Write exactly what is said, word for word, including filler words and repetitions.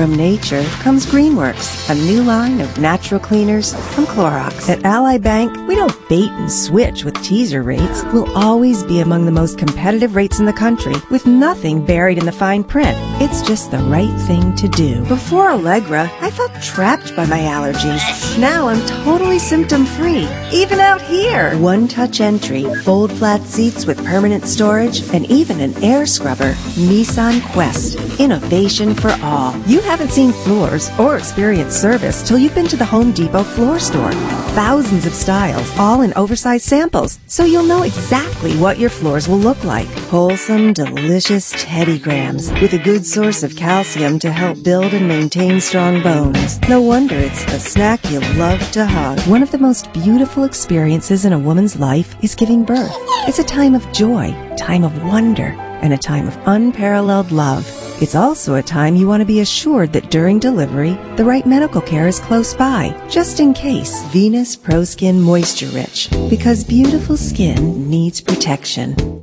From nature comes Greenworks, a new line of natural cleaners from Clorox. At Ally Bank, we don't bait and switch with teaser rates. We'll always be among the most competitive rates in the country, with nothing buried in the fine print. It's just the right thing to do. Before Allegra, I felt trapped by my allergies. Now I'm totally symptom-free, even out here. One-touch entry, fold flat seats with permanent storage, and even an air scrubber. Nissan Quest. Innovation for all. You haven't seen floors or experienced service till you've been to the Home Depot floor store. Thousands of styles, all in oversized samples, so you'll know exactly what your floors will look like. Wholesome, delicious Teddy Grahams with a good source of calcium to help build and maintain strong bones. No wonder it's the snack you'll love to hug. One of the most beautiful experiences in a woman's life is giving birth. It's a time of joy, time of wonder, and a time of unparalleled love. It's also a time you want to be assured that during delivery, the right medical care is close by, just in case. Venus Pro Skin Moisture Rich, because beautiful skin needs protection.